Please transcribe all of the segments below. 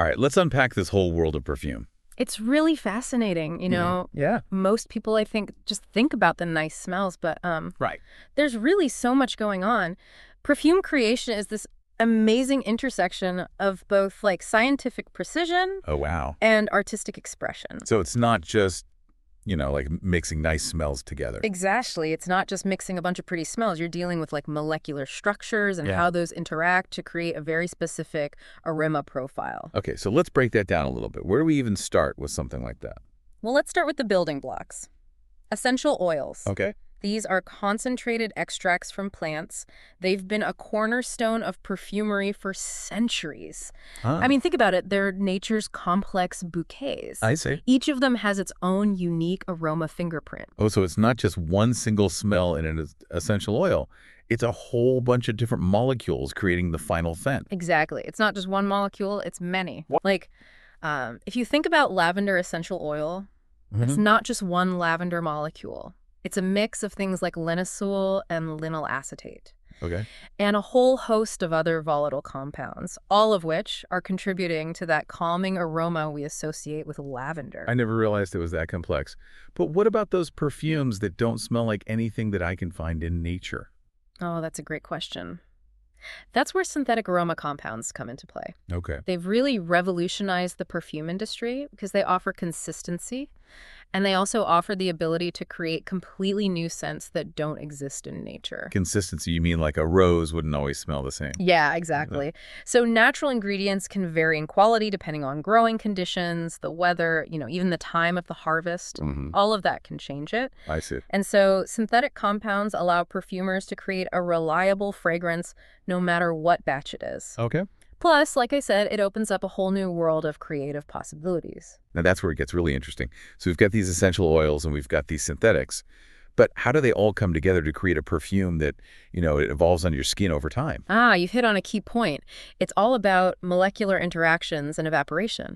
All right, let's unpack this whole world of perfume. It's really fascinating, Yeah. Most people, I think, just think about the nice smells, but Right. there's really so much going on. Perfume creation is this amazing intersection of both like scientific precision Oh, wow. and artistic expression. So it's not just, like mixing nice smells together. Exactly. It's not just mixing a bunch of pretty smells. You're dealing with like molecular structures and Yeah. how those interact to create a very specific aroma profile. Okay, so let's break that down a little bit. Where do we even start with something like that? Well, let's start with the building blocks. Essential oils. Okay. These are concentrated extracts from plants. They've been a cornerstone of perfumery for centuries. I mean, think about it. They're nature's complex bouquets. I see. Each of them has its own unique aroma fingerprint. Oh, so it's not just one single smell in an essential oil. It's a whole bunch of different molecules creating the final scent. Exactly. It's not just one molecule, it's many. Like, if you think about lavender essential oil, it's not just one lavender molecule. It's a mix of things like linalool and linyl acetate, Okay. and a whole host of other volatile compounds, all of which are contributing to that calming aroma we associate with lavender. I never realized it was that complex. But what about those perfumes that don't smell like anything that I can find in nature? Oh, that's a great question. That's where synthetic aroma compounds come into play. Okay. They've really revolutionized the perfume industry because they offer consistency, and they also offer the ability to create completely new scents that don't exist in nature. Consistency, you mean like a rose wouldn't always smell the same? Yeah, exactly. So natural ingredients can vary in quality depending on growing conditions, the weather, even the time of the harvest. All of that can change it. I see. And so synthetic compounds allow perfumers to create a reliable fragrance no matter what batch it is. Okay. Plus, like I said, it opens up a whole new world of creative possibilities. Now that's where it gets really interesting. So we've got these essential oils and we've got these synthetics. But how do they all come together to create a perfume that, it evolves on your skin over time? You've hit on a key point. It's all about molecular interactions and evaporation.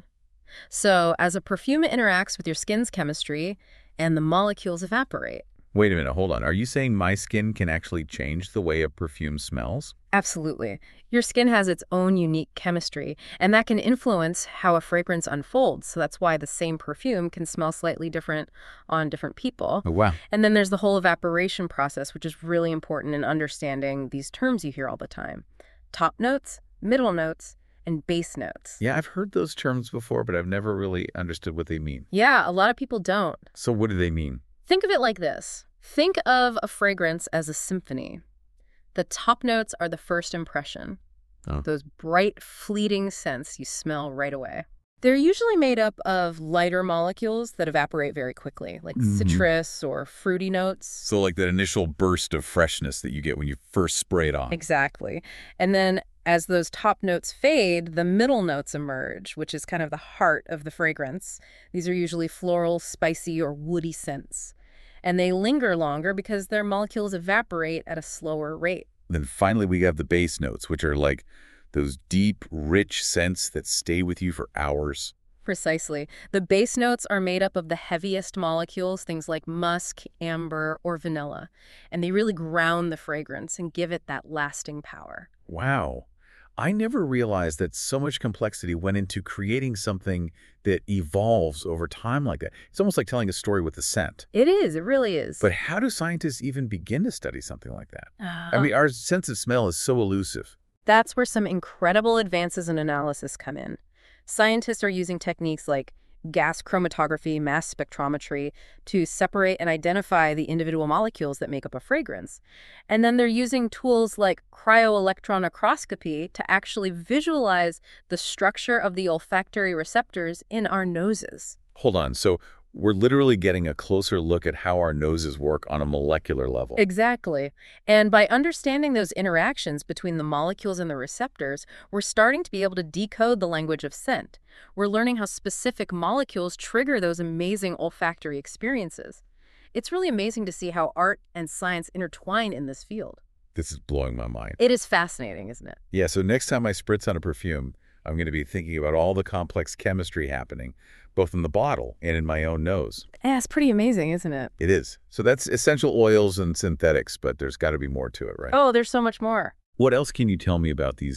So as a perfume interacts with your skin's chemistry and the molecules evaporate. Wait a minute, hold on. Are you saying my skin can actually change the way a perfume smells? Absolutely. Your skin has its own unique chemistry, and that can influence how a fragrance unfolds. So that's why the same perfume can smell slightly different on different people. Oh, wow. And then there's the whole evaporation process, which is really important in understanding these terms you hear all the time. Top notes, middle notes, and base notes. Yeah, I've heard those terms before, but I've never really understood what they mean. Yeah, a lot of people don't. So what do they mean? Think of it like this. Think of a fragrance as a symphony. The top notes are the first impression. Oh. Those bright, fleeting scents you smell right away. They're usually made up of lighter molecules that evaporate very quickly, like citrus or fruity notes. So like that initial burst of freshness that you get when you first spray it on. Exactly. And then as those top notes fade, the middle notes emerge, which is kind of the heart of the fragrance. These are usually floral, spicy, or woody scents. And they linger longer because their molecules evaporate at a slower rate. Then finally we have the base notes, which are like those deep, rich scents that stay with you for hours. Precisely. The base notes are made up of the heaviest molecules, things like musk, amber, or vanilla. And they really ground the fragrance and give it that lasting power. Wow. I never realized that so much complexity went into creating something that evolves over time like that. It's almost like telling a story with a scent. It is. It really is. But how do scientists even begin to study something like that? I mean, our sense of smell is so elusive. That's where some incredible advances in analysis come in. Scientists are using techniques like gas chromatography, mass spectrometry to separate and identify the individual molecules that make up a fragrance. And then they're using tools like cryo-electron microscopy to actually visualize the structure of the olfactory receptors in our noses. Hold on. So we're literally getting a closer look at how our noses work on a molecular level. Exactly. And by understanding those interactions between the molecules and the receptors, we're starting to be able to decode the language of scent. We're learning how specific molecules trigger those amazing olfactory experiences. It's really amazing to see how art and science intertwine in this field. This is blowing my mind. It is fascinating, isn't it? Yeah, so next time I spritz on a perfume, I'm going to be thinking about all the complex chemistry happening, both in the bottle and in my own nose. Yeah, it's pretty amazing, isn't it? It is. So that's essential oils and synthetics, but there's got to be more to it, right? Oh, there's so much more. What else can you tell me about these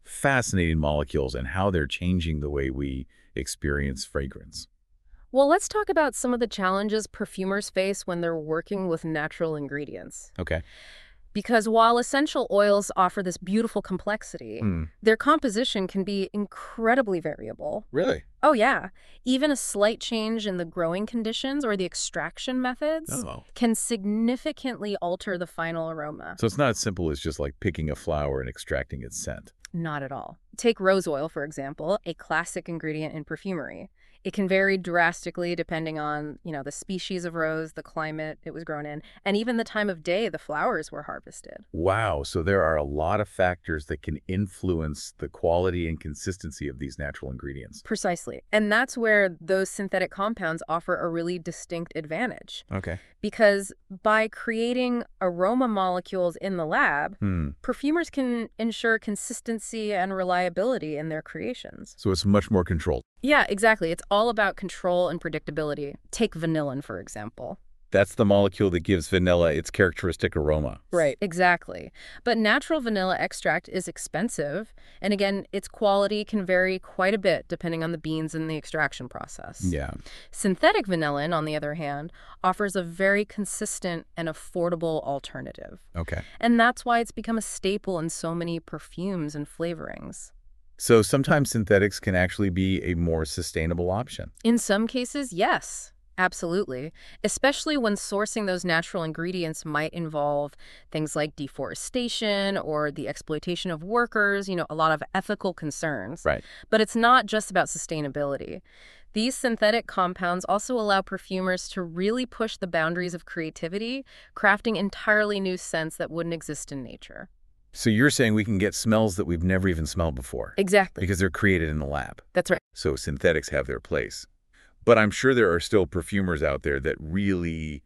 Fascinating molecules and how they're changing the way we experience fragrance. Well, let's talk about some of the challenges perfumers face when they're working with natural ingredients. Okay. Because while essential oils offer this beautiful complexity, Hmm. their composition can be incredibly variable. Really? Oh, yeah. Even a slight change in the growing conditions or the extraction methods Oh. can significantly alter the final aroma. So it's not as simple as just like picking a flower and extracting its scent. Not at all. Take rose oil, for example, a classic ingredient in perfumery. It can vary drastically depending on, the species of rose, the climate it was grown in, and even the time of day the flowers were harvested. Wow. So there are a lot of factors that can influence the quality and consistency of these natural ingredients. Precisely. And that's where those synthetic compounds offer a really distinct advantage. Okay. Because by creating aroma molecules in the lab, perfumers can ensure consistency and reliability in their creations. So it's much more controlled. Yeah, exactly. It's all about control and predictability. Take vanillin, for example. That's the molecule that gives vanilla its characteristic aroma. Right, exactly. But natural vanilla extract is expensive, and again, its quality can vary quite a bit depending on the beans and the extraction process. Yeah. Synthetic vanillin, on the other hand, offers a very consistent and affordable alternative. Okay. And that's why it's become a staple in so many perfumes and flavorings. So sometimes synthetics can actually be a more sustainable option. In some cases, yes. Absolutely. Especially when sourcing those natural ingredients might involve things like deforestation or the exploitation of workers, a lot of ethical concerns. Right. But it's not just about sustainability. These synthetic compounds also allow perfumers to really push the boundaries of creativity, crafting entirely new scents that wouldn't exist in nature. So you're saying we can get smells that we've never even smelled before Exactly. because they're created in the lab. That's right. So synthetics have their place. But I'm sure there are still perfumers out there that really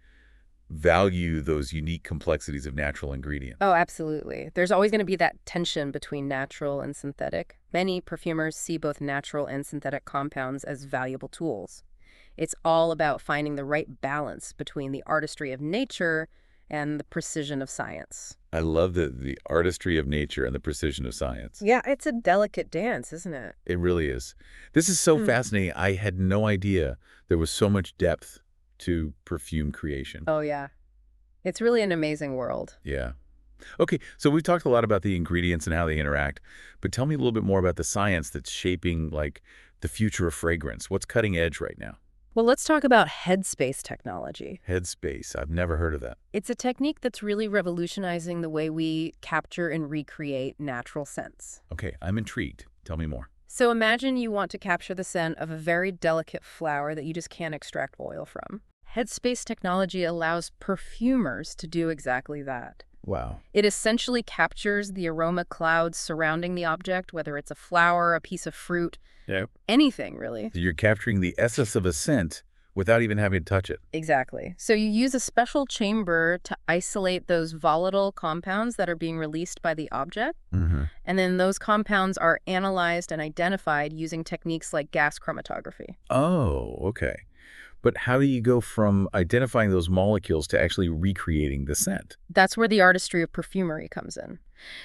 value those unique complexities of natural ingredients. Oh, absolutely. There's always going to be that tension between natural and synthetic. Many perfumers see both natural and synthetic compounds as valuable tools. It's all about finding the right balance between the artistry of nature and the precision of science. I love the artistry of nature and the precision of science. Yeah, it's a delicate dance, isn't it? It really is. This is so fascinating. I had no idea there was so much depth to perfume creation. Oh, yeah. It's really an amazing world. Yeah. Okay, so we've talked a lot about the ingredients and how they interact, but tell me a little bit more about the science that's shaping, the future of fragrance. What's cutting edge right now? Well, let's talk about headspace technology. Headspace. I've never heard of that. It's a technique that's really revolutionizing the way we capture and recreate natural scents. Okay, I'm intrigued. Tell me more. So imagine you want to capture the scent of a very delicate flower that you just can't extract oil from. Headspace technology allows perfumers to do exactly that. Wow. It essentially captures the aroma clouds surrounding the object, whether it's a flower, a piece of fruit, anything really. So you're capturing the essence of a scent without even having to touch it. Exactly. So you use a special chamber to isolate those volatile compounds that are being released by the object. And then those compounds are analyzed and identified using techniques like gas chromatography. Oh, okay. But how do you go from identifying those molecules to actually recreating the scent? That's where the artistry of perfumery comes in.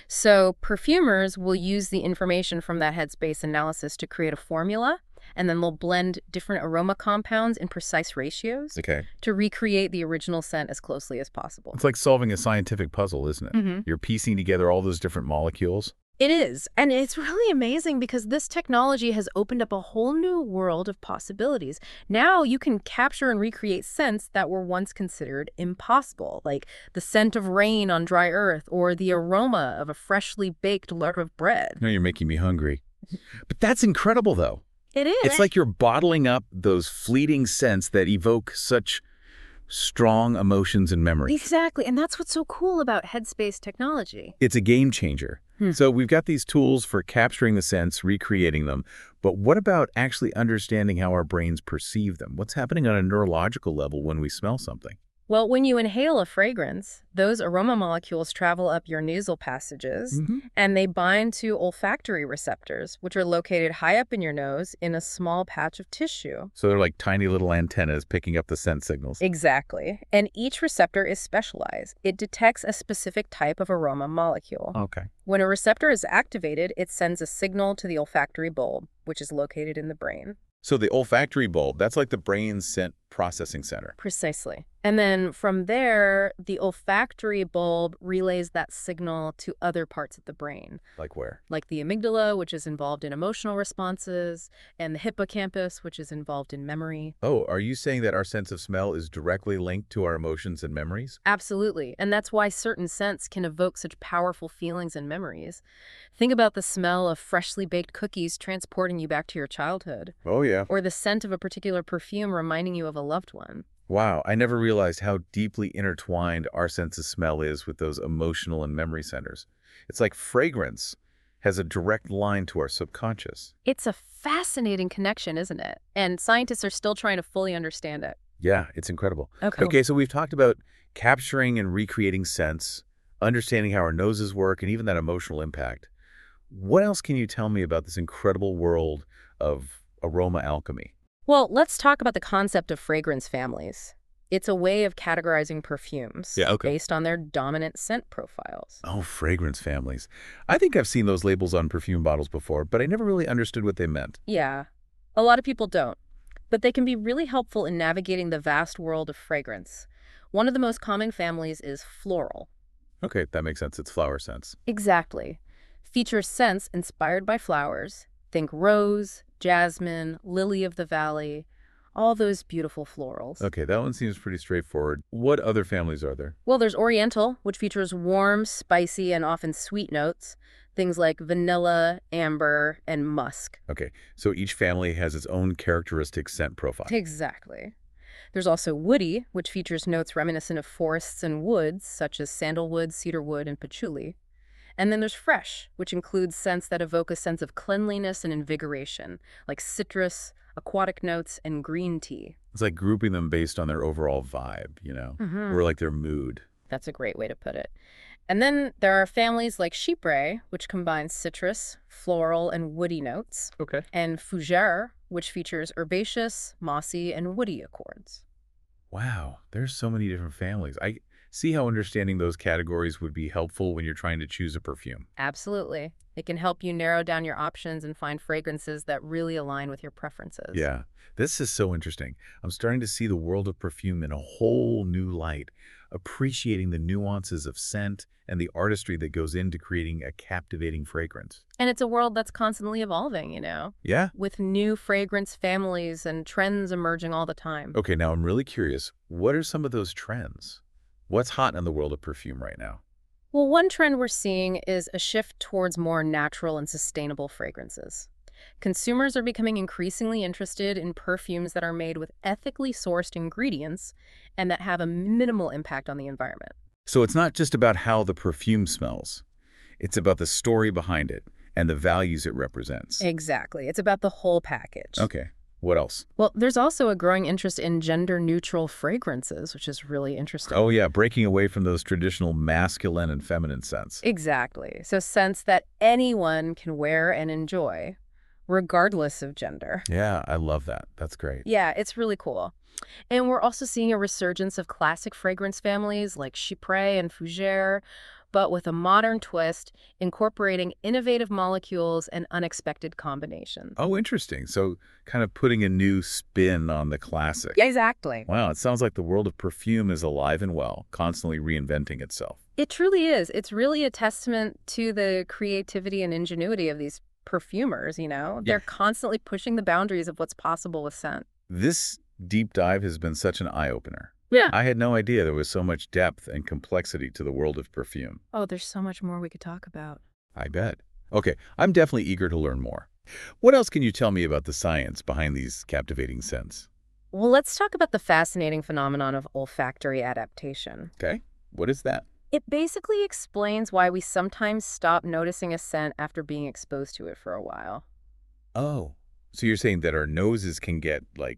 So perfumers will use the information from that headspace analysis to create a formula, and then they'll blend different aroma compounds in precise ratios to recreate the original scent as closely as possible. It's like solving a scientific puzzle, isn't it? You're piecing together all those different molecules. It is. And it's really amazing because this technology has opened up a whole new world of possibilities. Now you can capture and recreate scents that were once considered impossible, like the scent of rain on dry earth or the aroma of a freshly baked loaf of bread. No, you're making me hungry. But that's incredible, though. It is. It's like you're bottling up those fleeting scents that evoke such strong emotions and memories. Exactly. And that's what's so cool about headspace technology. It's a game changer. So we've got these tools for capturing the scents, recreating them, but what about actually understanding how our brains perceive them? What's happening on a neurological level when we smell something? Well, when you inhale a fragrance, those aroma molecules travel up your nasal passages Hmm. and they bind to olfactory receptors, which are located high up in your nose in a small patch of tissue. So they're like tiny little antennas picking up the scent signals. Exactly. And each receptor is specialized. It detects a specific type of aroma molecule. Okay. When a receptor is activated, it sends a signal to the olfactory bulb, which is located in the brain. So the olfactory bulb, that's like the brain's scent processing center. Precisely. And then from there, the olfactory bulb relays that signal to other parts of the brain, Like where? like the amygdala, which is involved in emotional responses, and the hippocampus, which is involved in memory. Oh, are you saying that our sense of smell is directly linked to our emotions and memories? Absolutely. And that's why certain scents can evoke such powerful feelings and memories. Think about the smell of freshly baked cookies transporting you back to your childhood, Oh, yeah. or the scent of a particular perfume reminding you of a loved one. Wow, I never realized how deeply intertwined our sense of smell is with those emotional and memory centers. It's like fragrance has a direct line to our subconscious. It's a fascinating connection, isn't it? And scientists are still trying to fully understand it. Yeah, it's incredible. Okay. Okay, so we've talked about capturing and recreating scents, understanding how our noses work, and even that emotional impact. What else can you tell me about this incredible world of aroma alchemy? Well, let's talk about the concept of fragrance families. It's a way of categorizing perfumes Yeah, okay. based on their dominant scent profiles. Oh, fragrance families. I think I've seen those labels on perfume bottles before, but I never really understood what they meant. Yeah, a lot of people don't, but they can be really helpful in navigating the vast world of fragrance. One of the most common families is floral. Okay, that makes sense. It's flower scents. Exactly. Features scents inspired by flowers. Think rose, jasmine, lily of the valley, all those beautiful florals. Okay, that one seems pretty straightforward. What other families are there? Well, there's Oriental, which features warm, spicy, and often sweet notes. Things like vanilla, amber, and musk. Okay, so each family has its own characteristic scent profile. Exactly. There's also Woody, which features notes reminiscent of forests and woods, such as sandalwood, cedarwood, and patchouli. And then there's Fresh, which includes scents that evoke a sense of cleanliness and invigoration, like citrus, aquatic notes, and green tea. It's like grouping them based on their overall vibe, or like their mood. That's a great way to put it. And then there are families like Chypre, which combines citrus, floral, and woody notes, Okay. and Fougere, which features herbaceous, mossy, and woody accords. Wow, there's so many different families. I see how understanding those categories would be helpful when you're trying to choose a perfume. Absolutely. It can help you narrow down your options and find fragrances that really align with your preferences. Yeah, this is so interesting. I'm starting to see the world of perfume in a whole new light, appreciating the nuances of scent and the artistry that goes into creating a captivating fragrance. And it's a world that's constantly evolving, you know, Yeah? with new fragrance families and trends emerging all the time. Okay, now I'm really curious. What are some of those trends? What's hot in the world of perfume right now? Well, one trend we're seeing is a shift towards more natural and sustainable fragrances. Consumers are becoming increasingly interested in perfumes that are made with ethically sourced ingredients and that have a minimal impact on the environment. So it's not just about how the perfume smells. It's about the story behind it and the values it represents. Exactly. It's about the whole package. Okay, what else? Well, there's also a growing interest in gender-neutral fragrances, which is really interesting. Oh yeah, breaking away from those traditional masculine and feminine scents. Exactly. So scents that anyone can wear and enjoy, regardless of gender. Yeah, I love that. That's great. Yeah, it's really cool. And we're also seeing a resurgence of classic fragrance families like Chypre and Fougere, but with a modern twist, incorporating innovative molecules and unexpected combinations. Oh, interesting. So kind of putting a new spin on the classic. Yeah, exactly. Wow, it sounds like the world of perfume is alive and well, constantly reinventing itself. It truly is. It's really a testament to the creativity and ingenuity of these perfumers, you know? Yeah. They're constantly pushing the boundaries of what's possible with scent. This deep dive has been such an eye-opener. Yeah. I had no idea there was so much depth and complexity to the world of perfume. Oh, there's so much more we could talk about. I bet. Okay, I'm definitely eager to learn more. What else can you tell me about the science behind these captivating scents? Well, let's talk about the fascinating phenomenon of olfactory adaptation. Okay, what is that? It basically explains why we sometimes stop noticing a scent after being exposed to it for a while. Oh, so you're saying that our noses can get, like,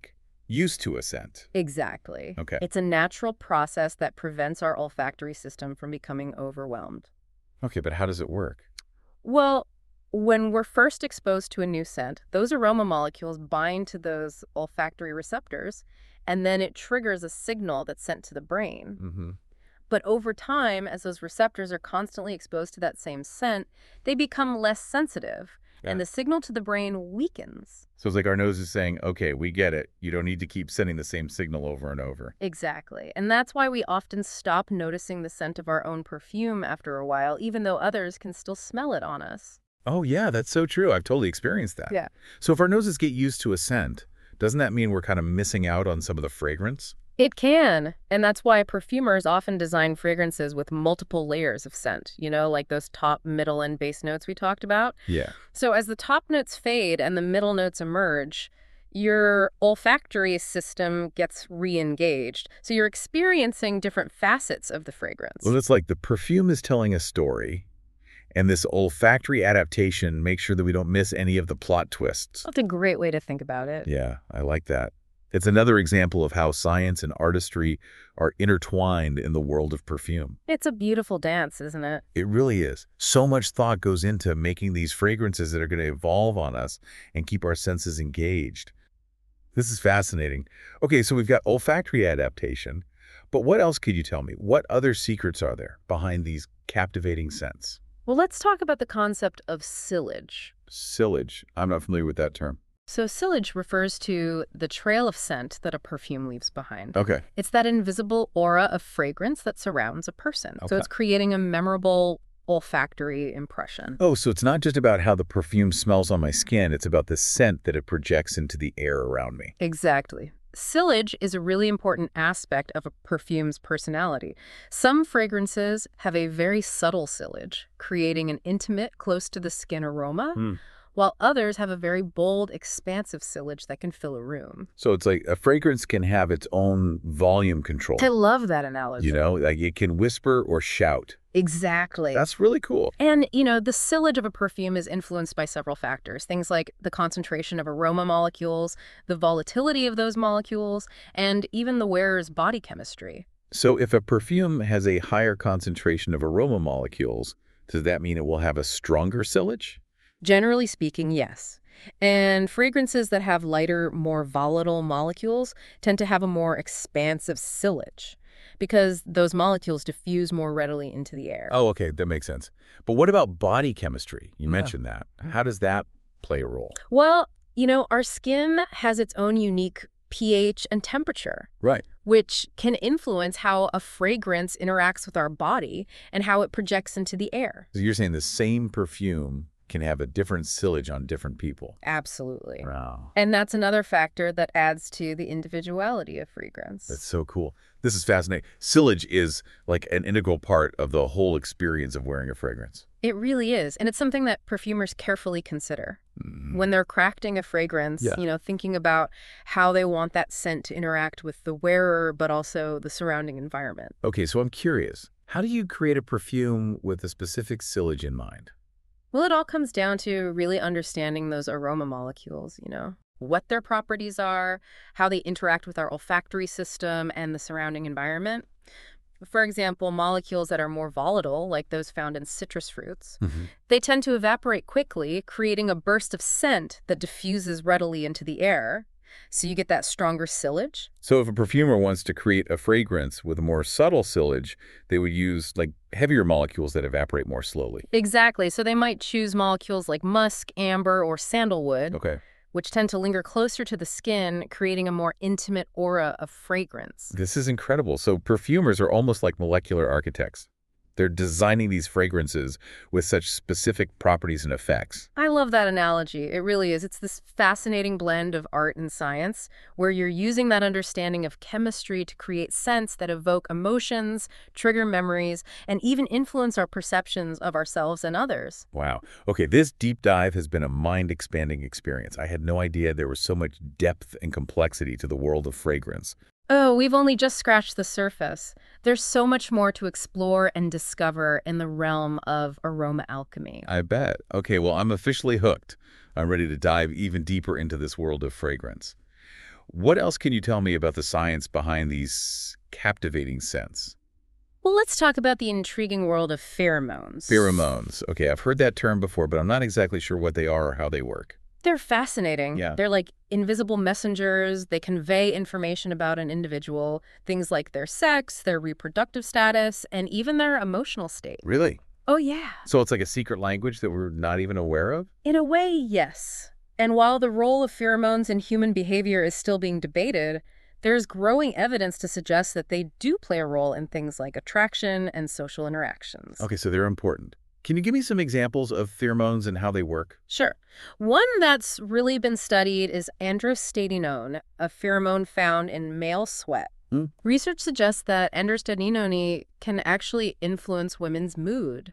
used to a scent. Exactly. Okay. It's a natural process that prevents our olfactory system from becoming overwhelmed. Okay, but how does it work? Well, when we're first exposed to a new scent, those aroma molecules bind to those olfactory receptors, and then it triggers a signal that's sent to the brain. Mm-hmm. But over time, as those receptors are constantly exposed to that same scent, they become less sensitive, Yeah. and the signal to the brain weakens. So it's like our nose is saying, okay, we get it. You don't need to keep sending the same signal over and over. Exactly. And that's why we often stop noticing the scent of our own perfume after a while, even though others can still smell it on us. Oh, yeah, that's so true. I've totally experienced that. Yeah. So if our noses get used to a scent, doesn't that mean we're kind of missing out on some of the fragrance? It can. And that's why perfumers often design fragrances with multiple layers of scent, like those top, middle, and base notes we talked about. Yeah. So as the top notes fade and the middle notes emerge, your olfactory system gets re-engaged. So you're experiencing different facets of the fragrance. Well, it's like the perfume is telling a story, and this olfactory adaptation makes sure that we don't miss any of the plot twists. That's a great way to think about it. Yeah, I like that. It's another example of how science and artistry are intertwined in the world of perfume. It's a beautiful dance, isn't it? It really is. So much thought goes into making these fragrances that are going to evolve on us and keep our senses engaged. This is fascinating. Okay, so we've got olfactory adaptation, but what else could you tell me? What other secrets are there behind these captivating scents? Well, let's talk about the concept of sillage. Sillage. I'm not familiar with that term. So sillage refers to the trail of scent that a perfume leaves behind. Okay. It's that invisible aura of fragrance that surrounds a person. So Okay. it's creating a memorable olfactory impression. Oh, so it's not just about how the perfume smells on my skin. It's about the scent that it projects into the air around me. Exactly. Sillage is a really important aspect of a perfume's personality. Some fragrances have a very subtle sillage, creating an intimate, close to the skin aroma, while others have a very bold, expansive sillage that can fill a room. So it's like a fragrance can have its own volume control. I love that analogy. Like it can whisper or shout. Exactly. That's really cool. And, the sillage of a perfume is influenced by several factors. Things like the concentration of aroma molecules, the volatility of those molecules, and even the wearer's body chemistry. So if a perfume has a higher concentration of aroma molecules, does that mean it will have a stronger sillage? Generally speaking, yes. And fragrances that have lighter, more volatile molecules tend to have a more expansive sillage because those molecules diffuse more readily into the air. Oh, okay, that makes sense. But what about body chemistry? You Yeah. mentioned that. How does that play a role? Well, our skin has its own unique pH and temperature, Right. which can influence how a fragrance interacts with our body and how it projects into the air. So you're saying the same perfume can have a different sillage on different people. Absolutely. Wow. And that's another factor that adds to the individuality of fragrance. That's so cool. This is fascinating. Sillage is like an integral part of the whole experience of wearing a fragrance. It really is. And it's something that perfumers carefully consider Mhm. when they're crafting a fragrance, Yeah. thinking about how they want that scent to interact with the wearer, but also the surrounding environment. Okay, so I'm curious. How do you create a perfume with a specific sillage in mind? Well, it all comes down to really understanding those aroma molecules, what their properties are, how they interact with our olfactory system and the surrounding environment. For example, molecules that are more volatile, like those found in citrus fruits, they tend to evaporate quickly, creating a burst of scent that diffuses readily into the air. So you get that stronger sillage. So if a perfumer wants to create a fragrance with a more subtle sillage, they would use like heavier molecules that evaporate more slowly. Exactly. So they might choose molecules like musk, amber, or sandalwood, Okay. which tend to linger closer to the skin, creating a more intimate aura of fragrance. This is incredible. So perfumers are almost like molecular architects. They're designing these fragrances with such specific properties and effects. I love that analogy. It really is. It's this fascinating blend of art and science where you're using that understanding of chemistry to create scents that evoke emotions, trigger memories, and even influence our perceptions of ourselves and others. Wow. Okay, this deep dive has been a mind-expanding experience. I had no idea there was so much depth and complexity to the world of fragrance. Oh, we've only just scratched the surface. There's so much more to explore and discover in the realm of aroma alchemy. I bet. Okay, well, I'm officially hooked. I'm ready to dive even deeper into this world of fragrance. What else can you tell me about the science behind these captivating scents? Well, let's talk about the intriguing world of pheromones. Pheromones. Okay, I've heard that term before, but I'm not exactly sure what they are or how they work. They're fascinating. Yeah. They're like invisible messengers. They convey information about an individual, things like their sex, their reproductive status, and even their emotional state. Really? Oh, yeah. So it's like a secret language that we're not even aware of? In a way, yes. And while the role of pheromones in human behavior is still being debated, there's growing evidence to suggest that they do play a role in things like attraction and social interactions. Okay, so they're important. Can you give me some examples of pheromones and how they work? Sure. One that's really been studied is androstenedione, a pheromone found in male sweat. Hmm? Research suggests that androstenedione can actually influence women's mood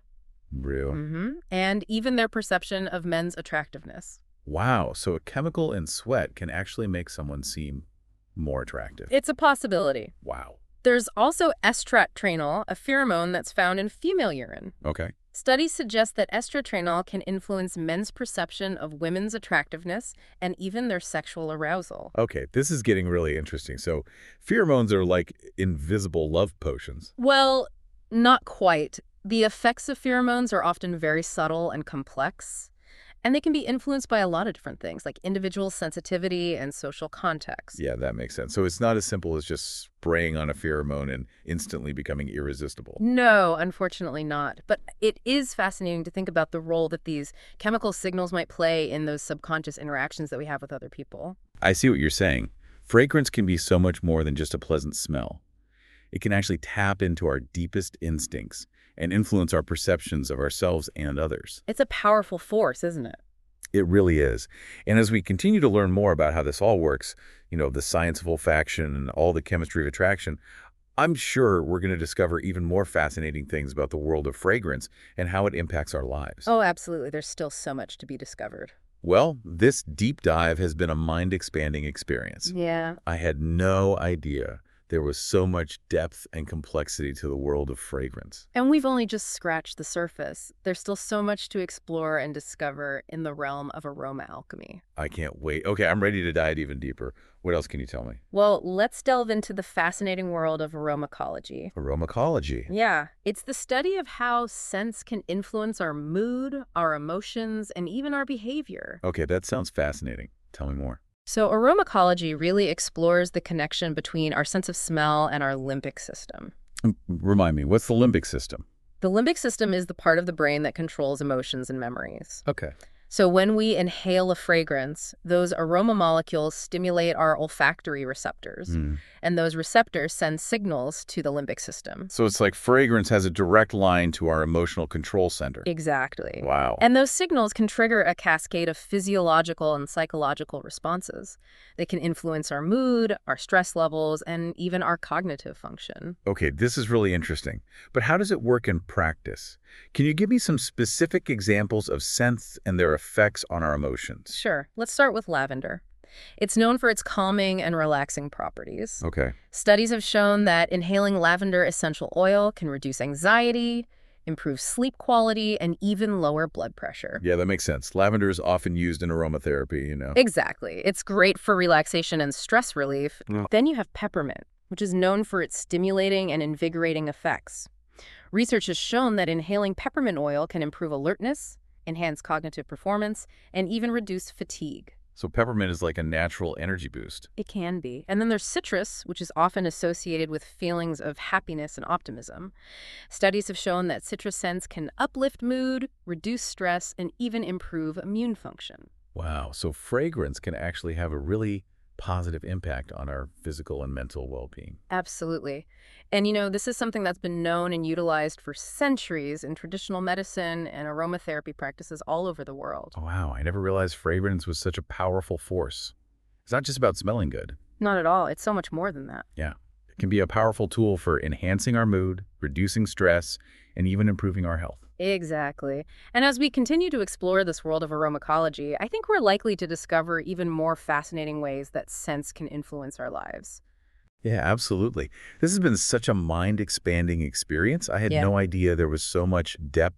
Real. and even their perception of men's attractiveness. Wow, so a chemical in sweat can actually make someone seem more attractive. It's a possibility. Wow. There's also estratrainol, a pheromone that's found in female urine. Okay. Studies suggest that estratrainol can influence men's perception of women's attractiveness and even their sexual arousal. Okay, this is getting really interesting. So pheromones are like invisible love potions. Well, not quite. The effects of pheromones are often very subtle and complex, and they can be influenced by a lot of different things, like individual sensitivity and social context. Yeah, that makes sense. So it's not as simple as just spraying on a pheromone and instantly becoming irresistible. No, unfortunately not. But it is fascinating to think about the role that these chemical signals might play in those subconscious interactions that we have with other people. I see what you're saying. Fragrance can be so much more than just a pleasant smell. It can actually tap into our deepest instincts and influence our perceptions of ourselves and others. It's a powerful force, isn't it? It really is. And as we continue to learn more about how this all works, the science of olfaction and all the chemistry of attraction, I'm sure we're going to discover even more fascinating things about the world of fragrance and how it impacts our lives. Oh, absolutely. There's still so much to be discovered. Well, this deep dive has been a mind-expanding experience. Yeah. I had no idea there was so much depth and complexity to the world of fragrance. And we've only just scratched the surface. There's still so much to explore and discover in the realm of aroma alchemy. I can't wait. Okay, I'm ready to dive even deeper. What else can you tell me? Well, let's delve into the fascinating world of aromacology. Aromacology. Yeah, it's the study of how scents can influence our mood, our emotions, and even our behavior. Okay, that sounds fascinating. Tell me more. So aromacology really explores the connection between our sense of smell and our limbic system. Remind me, what's the limbic system? The limbic system is the part of the brain that controls emotions and memories. Okay. So when we inhale a fragrance, those aroma molecules stimulate our olfactory receptors, and those receptors send signals to the limbic system. So it's like fragrance has a direct line to our emotional control center. Exactly. Wow. And those signals can trigger a cascade of physiological and psychological responses. They can influence our mood, our stress levels, and even our cognitive function. Okay, this is really interesting. But how does it work in practice? Can you give me some specific examples of scents and their effects on our emotions? Sure. Let's start with lavender. It's known for its calming and relaxing properties. Okay. Studies have shown that inhaling lavender essential oil can reduce anxiety, improve sleep quality, and even lower blood pressure. Yeah, that makes sense. Lavender is often used in aromatherapy. Exactly. It's great for relaxation and stress relief. Yeah. Then you have peppermint, which is known for its stimulating and invigorating effects. Research has shown that inhaling peppermint oil can improve alertness, enhance cognitive performance, and even reduce fatigue. So peppermint is like a natural energy boost. It can be. And then there's citrus, which is often associated with feelings of happiness and optimism. Studies have shown that citrus scents can uplift mood, reduce stress, and even improve immune function. Wow, so fragrance can actually have a really positive impact on our physical and mental well-being. Absolutely. And this is something that's been known and utilized for centuries in traditional medicine and aromatherapy practices all over the world. Oh, wow, I never realized fragrance was such a powerful force. It's not just about smelling good. Not at all. It's so much more than that. Yeah, it can be a powerful tool for enhancing our mood, reducing stress, and even improving our health. Exactly. And as we continue to explore this world of aromacology, I think we're likely to discover even more fascinating ways that scents can influence our lives. Yeah, absolutely. This has been such a mind-expanding experience. I had Yeah. no idea there was so much depth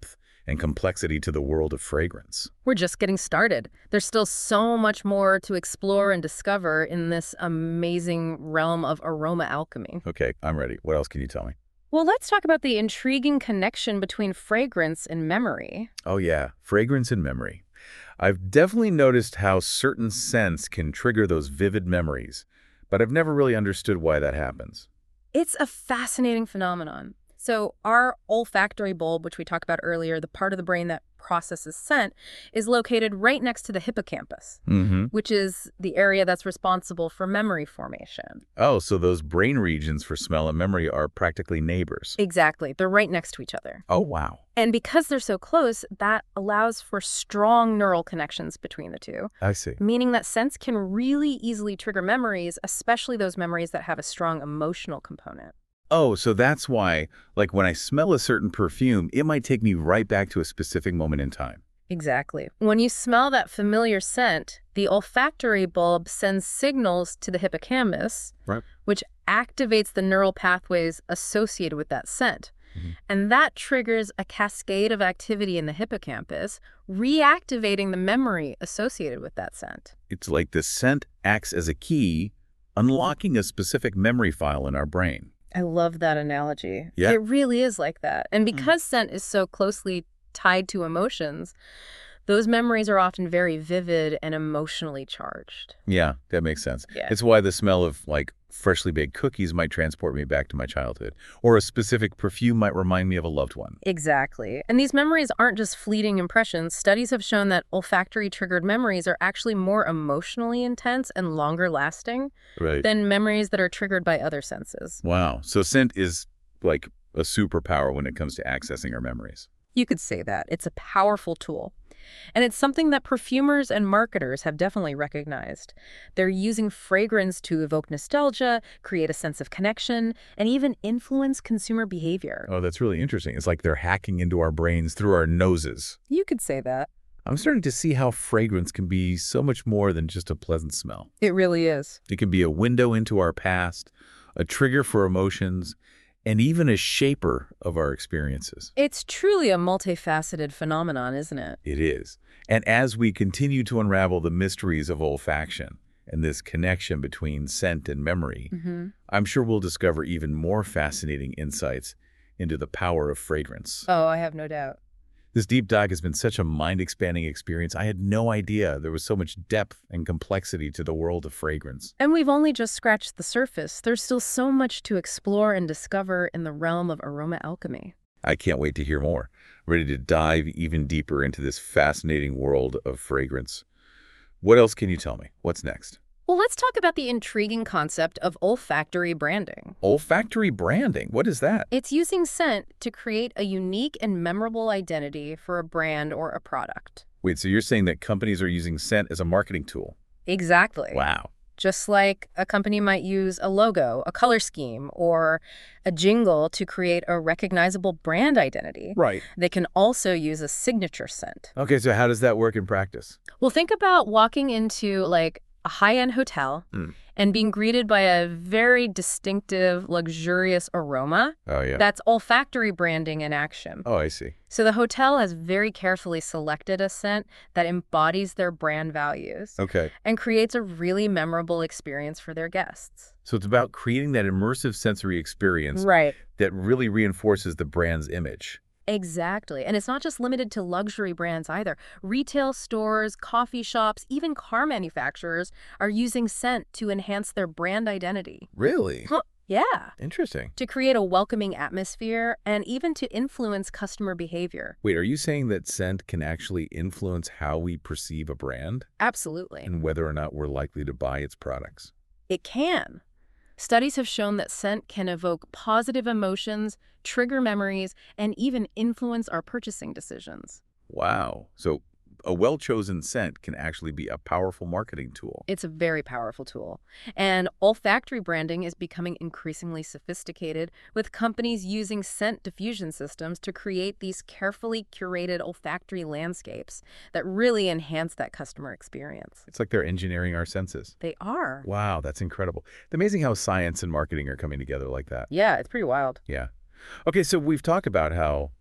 and complexity to the world of fragrance. We're just getting started. There's still so much more to explore and discover in this amazing realm of aroma alchemy. Okay, I'm ready. What else can you tell me? Well, let's talk about the intriguing connection between fragrance and memory. Oh yeah, fragrance and memory. I've definitely noticed how certain scents can trigger those vivid memories, but I've never really understood why that happens. It's a fascinating phenomenon. So our olfactory bulb, which we talked about earlier, the part of the brain that processes scent, is located right next to the hippocampus, Mm-hmm. which is the area that's responsible for memory formation. Oh, so those brain regions for smell and memory are practically neighbors. Exactly. They're right next to each other. Oh, wow. And because they're so close, that allows for strong neural connections between the two, I see. meaning that scents can really easily trigger memories, especially those memories that have a strong emotional component. Oh, so that's why, like when I smell a certain perfume, it might take me right back to a specific moment in time. Exactly. When you smell that familiar scent, the olfactory bulb sends signals to the hippocampus, Right. which activates the neural pathways associated with that scent. Mhm. And that triggers a cascade of activity in the hippocampus, reactivating the memory associated with that scent. It's like the scent acts as a key, unlocking a specific memory file in our brain. I love that analogy. Yeah. It really is like that. And because scent is so closely tied to emotions, those memories are often very vivid and emotionally charged. Yeah, that makes sense. Yeah. It's why the smell of, like, freshly baked cookies might transport me back to my childhood, or a specific perfume might remind me of a loved one. Exactly. And these memories aren't just fleeting impressions. Studies have shown that olfactory triggered memories are actually more emotionally intense and longer lasting Right. than memories that are triggered by other senses. Wow. So scent is like a superpower when it comes to accessing our memories. You could say that. It's a powerful tool. And it's something that perfumers and marketers have definitely recognized. They're using fragrance to evoke nostalgia, create a sense of connection, and even influence consumer behavior. Oh, that's really interesting. It's like they're hacking into our brains through our noses. You could say that. I'm starting to see how fragrance can be so much more than just a pleasant smell. It really is. It can be a window into our past, a trigger for emotions, and even a shaper of our experiences. It's truly a multifaceted phenomenon, isn't it? It is. And as we continue to unravel the mysteries of olfaction and this connection between scent and memory, I'm sure we'll discover even more fascinating insights into the power of fragrance. Oh, I have no doubt. This deep dive has been such a mind-expanding experience. I had no idea there was so much depth and complexity to the world of fragrance. And we've only just scratched the surface. There's still so much to explore and discover in the realm of aroma alchemy. I can't wait to hear more. Ready to dive even deeper into this fascinating world of fragrance. What else can you tell me? What's next? Well, let's talk about the intriguing concept of olfactory branding. Olfactory branding. What is that? It's using scent to create a unique and memorable identity for a brand or a product. Wait, so you're saying that companies are using scent as a marketing tool? Exactly. Wow. Just like a company might use a logo, a color scheme, or a jingle to create a recognizable brand identity, Right. they can also use a signature scent. Okay, so how does that work in practice? Well, think about walking into like a high-end hotel and being greeted by a very distinctive, luxurious aroma. Oh, yeah. That's olfactory branding in action. Oh, I see. So the hotel has very carefully selected a scent that embodies their brand values Okay. and creates a really memorable experience for their guests. So it's about creating that immersive sensory experience Right. that really reinforces the brand's image. Exactly. And it's not just limited to luxury brands either. Retail stores, coffee shops, even car manufacturers are using scent to enhance their brand identity. Really? Yeah. Interesting. To create a welcoming atmosphere and even to influence customer behavior. Wait, are you saying that scent can actually influence how we perceive a brand Absolutely. and whether or not we're likely to buy its products? It can. Studies have shown that scent can evoke positive emotions, trigger memories, and even influence our purchasing decisions. Wow. So a well-chosen scent can actually be a powerful marketing tool. It's a very powerful tool. And olfactory branding is becoming increasingly sophisticated, with companies using scent diffusion systems to create these carefully curated olfactory landscapes that really enhance that customer experience. It's like they're engineering our senses. They are. Wow, that's incredible. It's amazing how science and marketing are coming together like that. Yeah, it's pretty wild. Yeah. Okay, so we've talked about how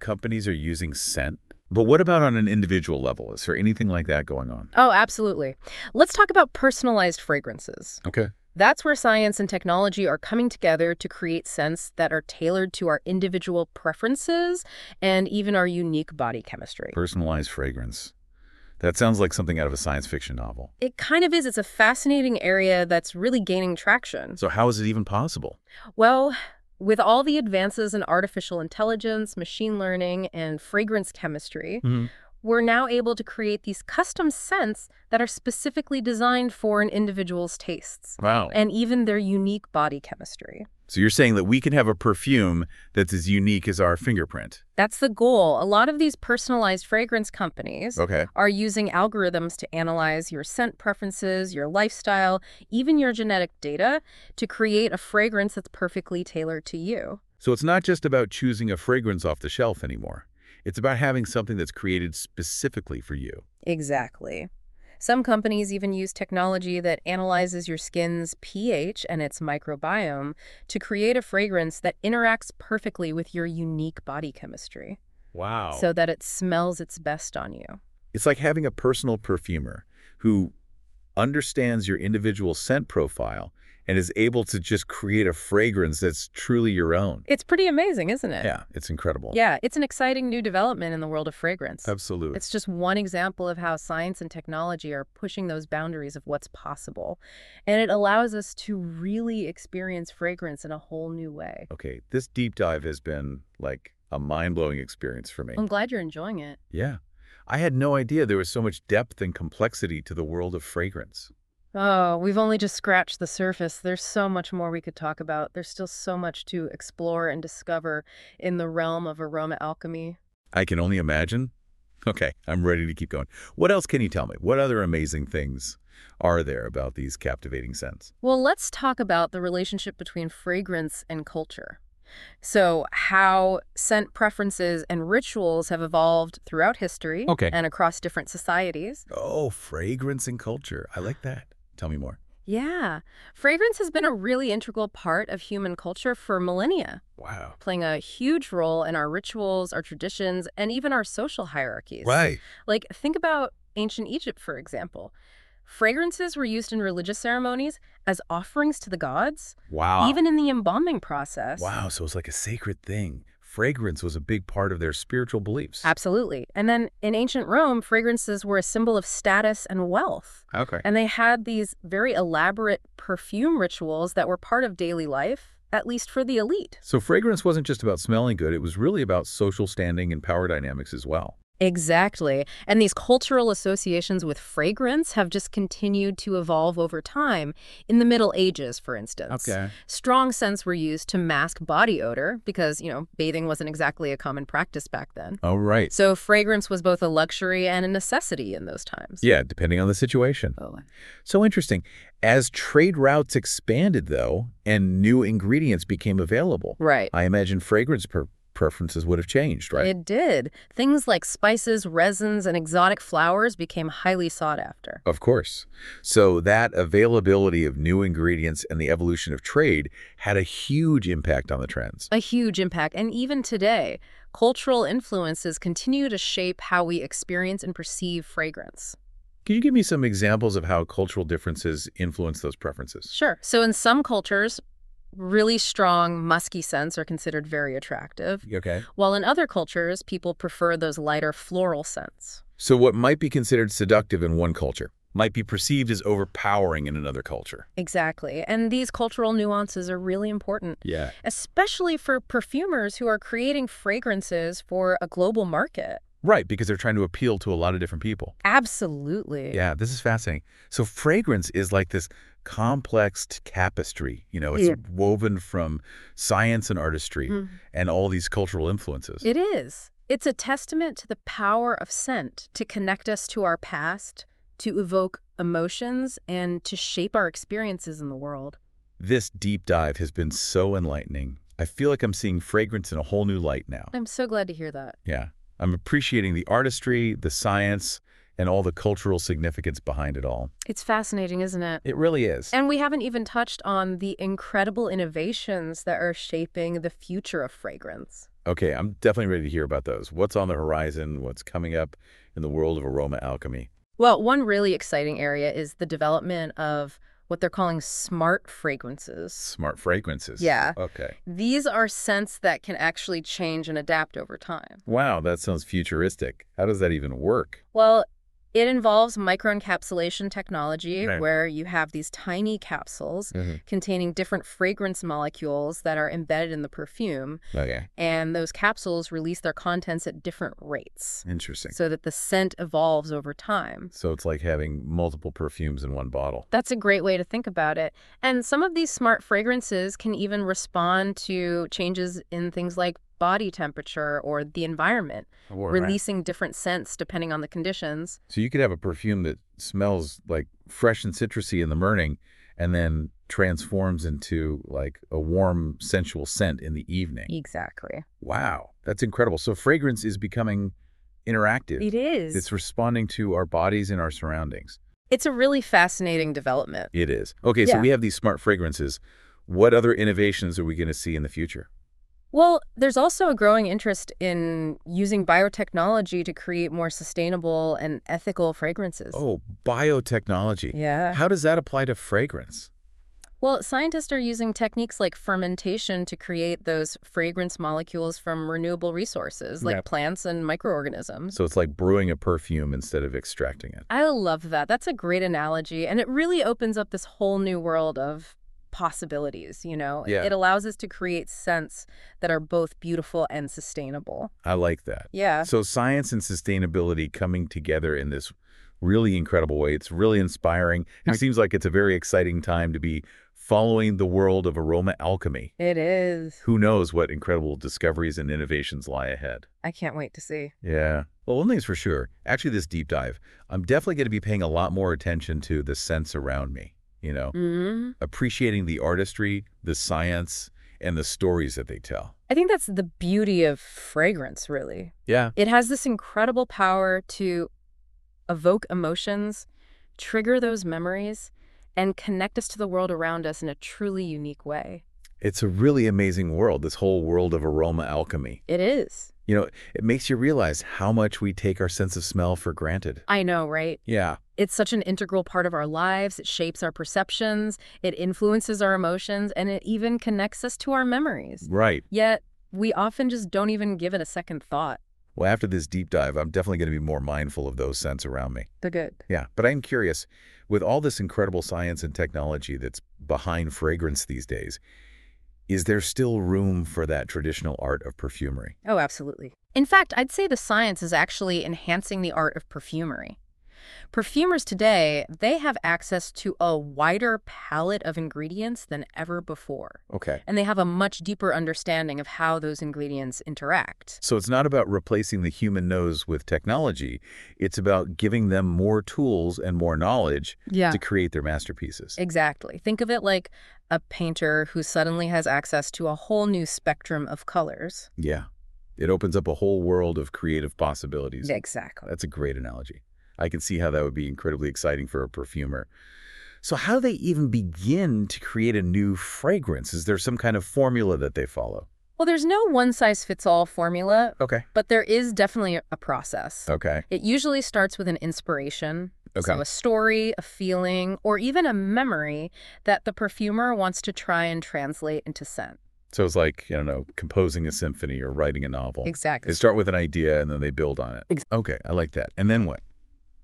companies are using scent. But what about on an individual level? Is there anything like that going on? Oh, absolutely. Let's talk about personalized fragrances. Okay. That's where science and technology are coming together to create scents that are tailored to our individual preferences and even our unique body chemistry. Personalized fragrance. That sounds like something out of a science fiction novel. It kind of is. It's a fascinating area that's really gaining traction. So how is it even possible? Well, with all the advances in artificial intelligence, machine learning, and fragrance chemistry, we're now able to create these custom scents that are specifically designed for an individual's tastes. Wow. And even their unique body chemistry. So you're saying that we can have a perfume that's as unique as our fingerprint? That's the goal. A lot of these personalized fragrance companies Okay. are using algorithms to analyze your scent preferences, your lifestyle, even your genetic data to create a fragrance that's perfectly tailored to you. So it's not just about choosing a fragrance off the shelf anymore. It's about having something that's created specifically for you. Exactly. Some companies even use technology that analyzes your skin's pH and its microbiome to create a fragrance that interacts perfectly with your unique body chemistry Wow. so that it smells its best on you. It's like having a personal perfumer who understands your individual scent profile and is able to just create a fragrance that's truly your own. It's pretty amazing, isn't it? Yeah, it's incredible. Yeah, it's an exciting new development in the world of fragrance. Absolutely. It's just one example of how science and technology are pushing those boundaries of what's possible. And it allows us to really experience fragrance in a whole new way. Okay, this deep dive has been like a mind-blowing experience for me. I'm glad you're enjoying it. Yeah. I had no idea there was so much depth and complexity to the world of fragrance. Oh, we've only just scratched the surface. There's so much more we could talk about. There's still so much to explore and discover in the realm of aroma alchemy. I can only imagine. Okay, I'm ready to keep going. What else can you tell me? What other amazing things are there about these captivating scents? Well, let's talk about the relationship between fragrance and culture. So, how scent preferences and rituals have evolved throughout history and across different societies. Oh, fragrance and culture. I like that. Tell me more. Yeah, fragrance has been a really integral part of human culture for millennia, Wow. playing a huge role in our rituals, our traditions, and even our social hierarchies. Right. Like, think about ancient Egypt, for example. Fragrances were used in religious ceremonies as offerings to the gods, Wow. even in the embalming process. Wow, so it's like a sacred thing. Fragrance was a big part of their spiritual beliefs. Absolutely. And then in ancient Rome, fragrances were a symbol of status and wealth. Okay. And they had these very elaborate perfume rituals that were part of daily life, at least for the elite. So fragrance wasn't just about smelling good. It was really about social standing and power dynamics as well. Exactly. And these cultural associations with fragrance have just continued to evolve over time. In the Middle Ages, for instance, strong scents were used to mask body odor because, bathing wasn't exactly a common practice back then. Oh, right. So fragrance was both a luxury and a necessity in those times. Yeah, depending on the situation. Oh. So interesting. As trade routes expanded, though, and new ingredients became available, Right. I imagine fragrance preferences would have changed, right? It did. Things like spices, resins, and exotic flowers became highly sought after. Of course. So that availability of new ingredients and the evolution of trade had a huge impact on the trends. A huge impact. And even today, cultural influences continue to shape how we experience and perceive fragrance. Can you give me some examples of how cultural differences influence those preferences? Sure. So in some cultures, really strong, musky scents are considered very attractive, Okay. while in other cultures, people prefer those lighter floral scents. So what might be considered seductive in one culture might be perceived as overpowering in another culture. Exactly. And these cultural nuances are really important, Yeah. especially for perfumers who are creating fragrances for a global market. Right, because they're trying to appeal to a lot of different people. Absolutely. Yeah, this is fascinating. So fragrance is like this complex tapestry. It's woven from science and artistry and all these cultural influences. It is. It's a testament to the power of scent to connect us to our past, to evoke emotions, and to shape our experiences in the world. This deep dive has been so enlightening. I feel like I'm seeing fragrance in a whole new light now. I'm so glad to hear that. Yeah. I'm appreciating the artistry, the science, and all the cultural significance behind it all. It's fascinating, isn't it? It really is. And we haven't even touched on the incredible innovations that are shaping the future of fragrance. Okay, I'm definitely ready to hear about those. What's on the horizon? What's coming up in the world of aroma alchemy? Well, one really exciting area is the development of what they're calling smart fragrances. Smart fragrances. Yeah. Okay. These are scents that can actually change and adapt over time. Wow, that sounds futuristic. How does that even work? Well, it involves microencapsulation technology, Right. where you have these tiny capsules Hmm. containing different fragrance molecules that are embedded in the perfume, Okay. and those capsules release their contents at different rates Interesting. so that the scent evolves over time. So it's like having multiple perfumes in one bottle. That's a great way to think about it. And some of these smart fragrances can even respond to changes in things like body temperature or the environment, releasing different scents depending on the conditions. So you could have a perfume that smells like fresh and citrusy in the morning and then transforms into like a warm, sensual scent in the evening. Exactly. Wow, that's incredible. So fragrance is becoming interactive. It is. It's responding to our bodies and our surroundings. It's a really fascinating development. It is. Okay, so Yeah. we have these smart fragrances. What other innovations are we going to see in the future? Well, there's also a growing interest in using biotechnology to create more sustainable and ethical fragrances. Oh, biotechnology. Yeah. How does that apply to fragrance? Well, scientists are using techniques like fermentation to create those fragrance molecules from renewable resources like Yep. plants and microorganisms. So it's like brewing a perfume instead of extracting it. I love that. That's a great analogy. And it really opens up this whole new world of possibilities. Yeah. It allows us to create scents that are both beautiful and sustainable. I like that. Yeah. So science and sustainability coming together in this really incredible way. It's really inspiring. It seems like it's a very exciting time to be following the world of aroma alchemy. It is. Who knows what incredible discoveries and innovations lie ahead. I can't wait to see. Yeah. Well, one thing's for sure. Actually, this deep dive, I'm definitely going to be paying a lot more attention to the scents around me, appreciating the artistry, the science, and the stories that they tell. I think that's the beauty of fragrance, really. Yeah. It has this incredible power to evoke emotions, trigger those memories, and connect us to the world around us in a truly unique way. It's a really amazing world, this whole world of aroma alchemy. It is. It makes you realize how much we take our sense of smell for granted. I know, right? Yeah. It's such an integral part of our lives. It shapes our perceptions, it influences our emotions, and it even connects us to our memories. Right. Yet, we often just don't even give it a second thought. Well, after this deep dive, I'm definitely going to be more mindful of those scents around me. They're good. Yeah. But I'm curious, with all this incredible science and technology that's behind fragrance these days, is there still room for that traditional art of perfumery? Oh, absolutely. In fact, I'd say the science is actually enhancing the art of perfumery. Perfumers today, they have access to a wider palette of ingredients than ever before. Okay. And they have a much deeper understanding of how those ingredients interact. So it's not about replacing the human nose with technology. It's about giving them more tools and more knowledge Yeah. to create their masterpieces. Exactly. Think of it like a painter who suddenly has access to a whole new spectrum of colors. Yeah. It opens up a whole world of creative possibilities. Exactly. That's a great analogy. I can see how that would be incredibly exciting for a perfumer. So how do they even begin to create a new fragrance? Is there some kind of formula that they follow? Well, there's no one-size-fits-all formula, Okay. but there is definitely a process. Okay. It usually starts with an inspiration. Okay. So a story, a feeling, or even a memory that the perfumer wants to try and translate into scent. So it's like, I don't know, composing a symphony or writing a novel. Exactly. They start with an idea and then they build on it. Okay, I like that. And then what?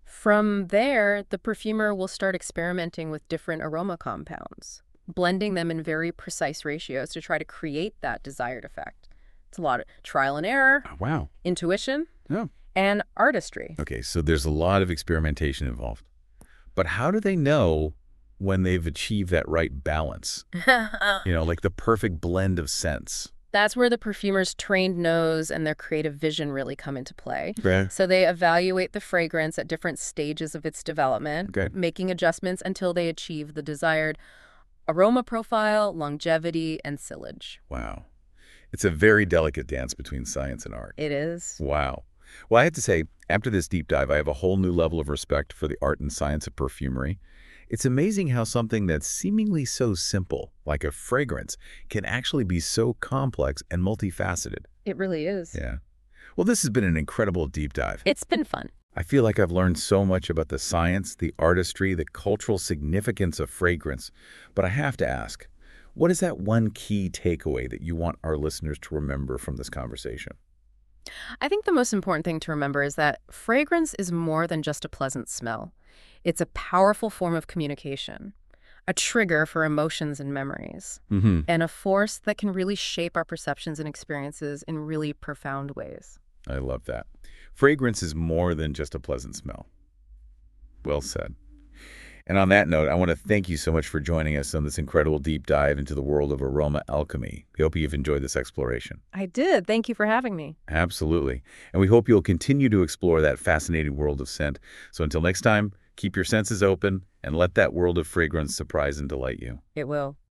From there, the perfumer will start experimenting with different aroma compounds, blending them in very precise ratios to try to create that desired effect. It's a lot of trial and error, Wow. intuition, Yeah. and artistry. Okay, so there's a lot of experimentation involved. But how do they know when they've achieved that right balance? Like the perfect blend of scents. That's where the perfumer's trained nose and their creative vision really come into play. Okay. So they evaluate the fragrance at different stages of its development, Okay. making adjustments until they achieve the desired aroma profile, longevity, and sillage. Wow. It's a very delicate dance between science and art. It is. Wow. Well, I have to say, after this deep dive, I have a whole new level of respect for the art and science of perfumery. It's amazing how something that's seemingly so simple, like a fragrance, can actually be so complex and multifaceted. It really is. Yeah. Well, this has been an incredible deep dive. It's been fun. I feel like I've learned so much about the science, the artistry, the cultural significance of fragrance. But I have to ask, what is that one key takeaway that you want our listeners to remember from this conversation? I think the most important thing to remember is that fragrance is more than just a pleasant smell. It's a powerful form of communication, a trigger for emotions and memories, Mm-hmm. and a force that can really shape our perceptions and experiences in really profound ways. I love that. Fragrance is more than just a pleasant smell. Well said. And on that note, I want to thank you so much for joining us on this incredible deep dive into the world of aroma alchemy. We hope you've enjoyed this exploration. I did. Thank you for having me. Absolutely. And we hope you'll continue to explore that fascinating world of scent. So until next time, keep your senses open and let that world of fragrance surprise and delight you. It will.